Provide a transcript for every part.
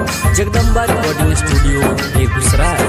Jagdamba recording studio Begusarai.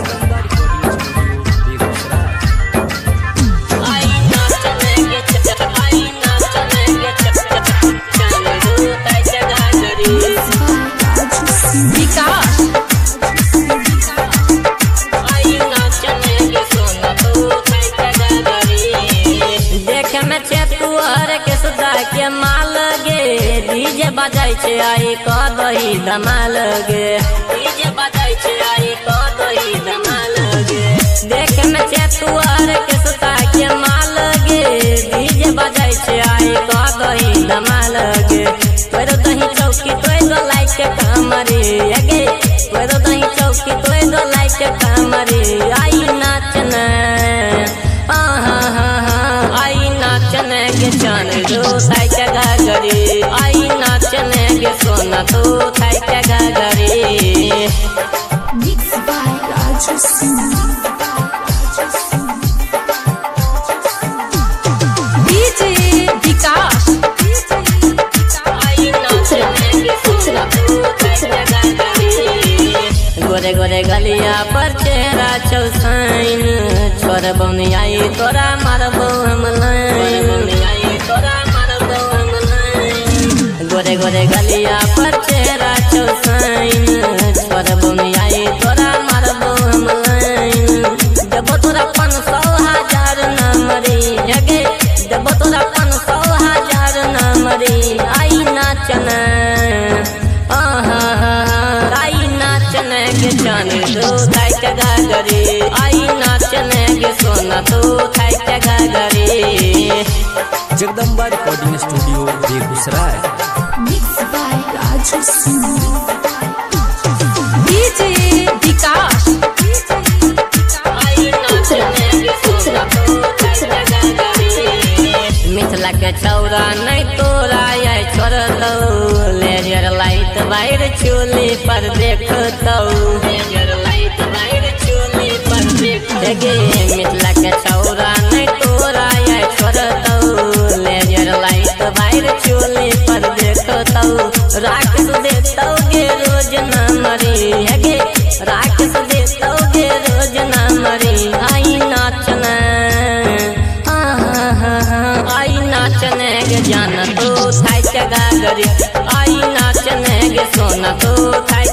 के माल गे डीजे बजाई छे आई कदही धमाल गे डीजे बजाई छे आई कदही धमाल गे देख में चेतुआर के सुता के माल गे डीजे बजाई छे आई कदही धमाल गे तोरो दही चौकी तोरो लाइक के कमरे गे तोरो दही चौकी तोरो लाइक के कमरे आई नाचना आई नाचने के जान जो थाई के गागरी आई नाचने के सोना तो थाई के गागरी। Mixed by Raju Singh. DJ Vikas. आई नाचने के सोना तो थाई के गागरी गोरे गोरे गलिया पर चेहरा चौसाइन छोर बौनी आई तोरा मारबो हम गोरे गोरे गलिया पर चेहरा चौसाइन छोर बौनी आई तोरा मारबो हम देबो तोरा 500,000 न मरी गे देबो तोरा 500,000 न मरी आई नाचना आई नाचने के जान तो थाई के गागरी आई नाचने के सोना तो थाई के गागरी। Jagdamba recording studio Begusarai. Mixed by Raju Singh. DJ Vikas. आई नाचने के सोना तो थाई के गागरी मिथिला के छौरा नहीं तोरा आई छोड़ दो लेजर लाइट बाहर चोली पर देखतो लेजर लाइट बाहर चोली पर देखतो गे मिथिला के छौरा नहीं तोरा आई छोड़ दो लेजर लाइट बाहर चोली पर देखतो राख देतो गे रोज ना मरी गे राख देतो गे रोज ना मरी आई नाचना आई नाचने के जान तो थाई के गागरी आई नाचने के सोना तो थाई